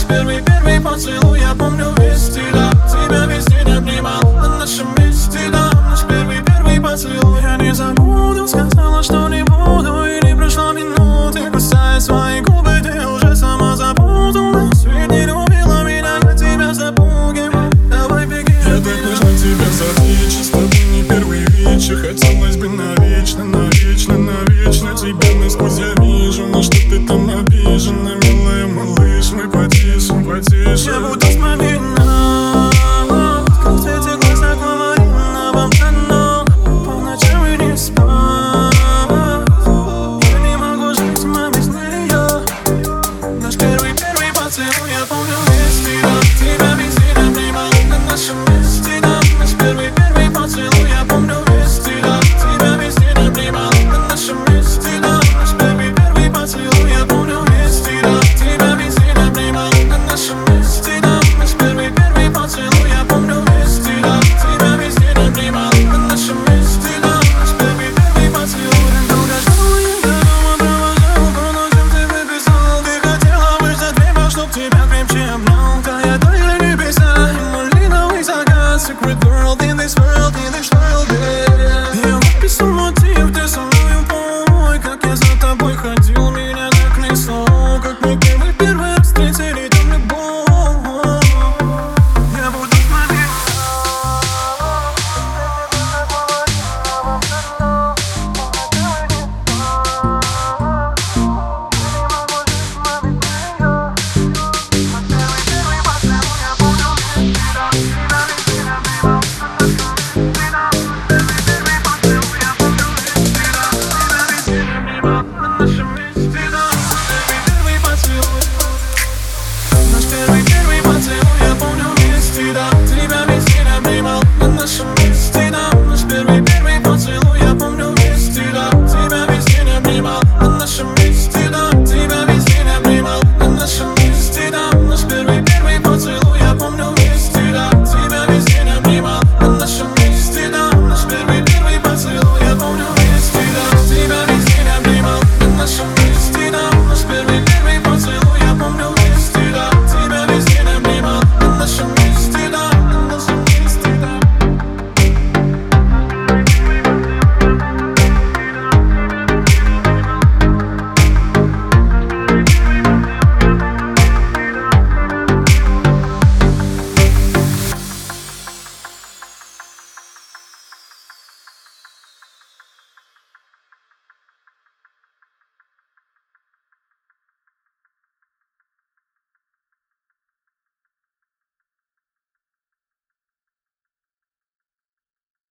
первый поцелуй, я помню весь тебя. Тебя весь день обнимал на нашем месте, да. Наш первый поцелуй я не забуду. Сказала, что не буду, и не прошло минуты. Кусая свои губы, ты уже сама запуталась. Ведь не любила меня, я тебя запугивал. Давай беги. Я так нужна тебе завлечь. С тобой не первый вечер. Хотелось бы навечно, навечно, навечно. Тебя насквозь я вижу, но что ты там обижена, милая малыш. Мы потише, потише. Я буду вспоминать, как в эти глаза аквамариновом тону. По ночам и не спать. Я не могу жить, мам, без нее. Наш первый поцелуй, я помню